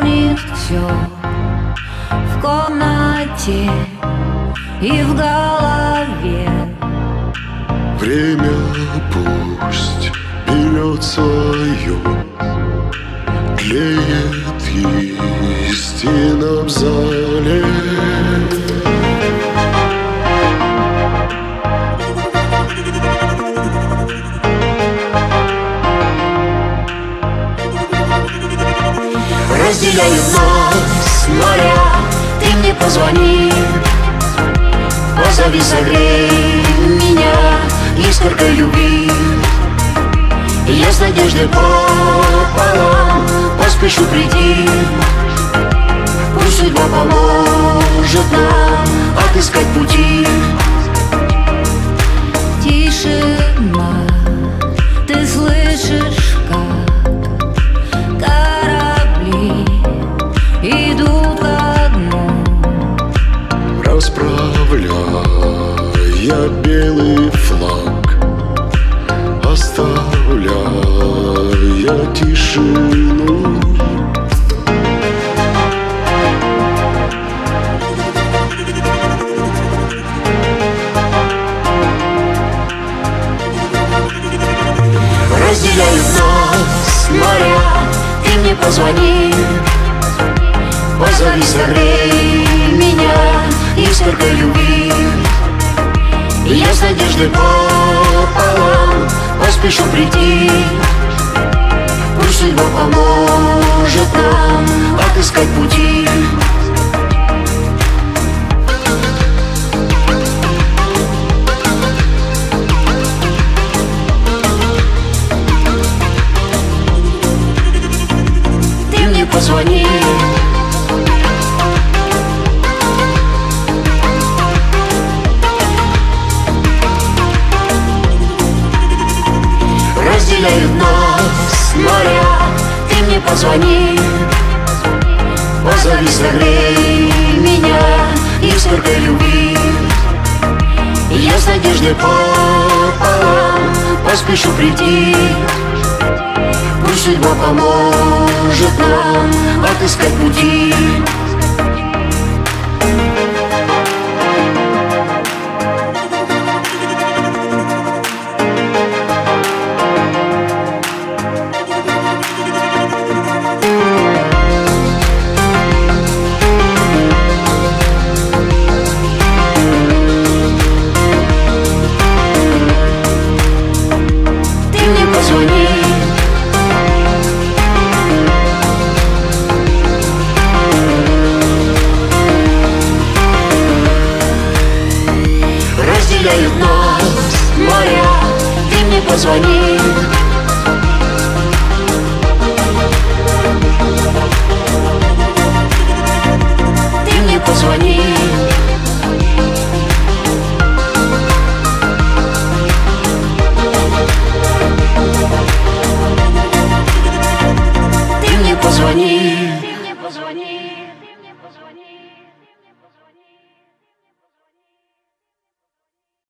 заполнит все в комнате и в голове. Время пусть берет свое, тлеет истина в зале. Разделяют нас моря, ты мне позвони, позови, согрей меня искоркой любви. Я с надеждой пополам поспешу прийти. Пусть судьба поможет нам отыскать пути. Тишина, ты слышишь, как корабли идут ко дну, Расправляя белый флаг, оставляя тишину. разделяют нас моря, ты мне позвони, позови, согрей меня искоркой любви. Я с надеждой пополам поспешу прийти. Пусть судьба поможет нам отыскать пути. Ты мне позвони, разделяют нас моря, ты мне позвони, позови, согрей меня искоркой любви. Я с надеждой пополам поспешу прийти. Пусть судьба поможет нам отыскать пути. Позвони, разделяют нас моря, ты мне позвони, ты мне позвони.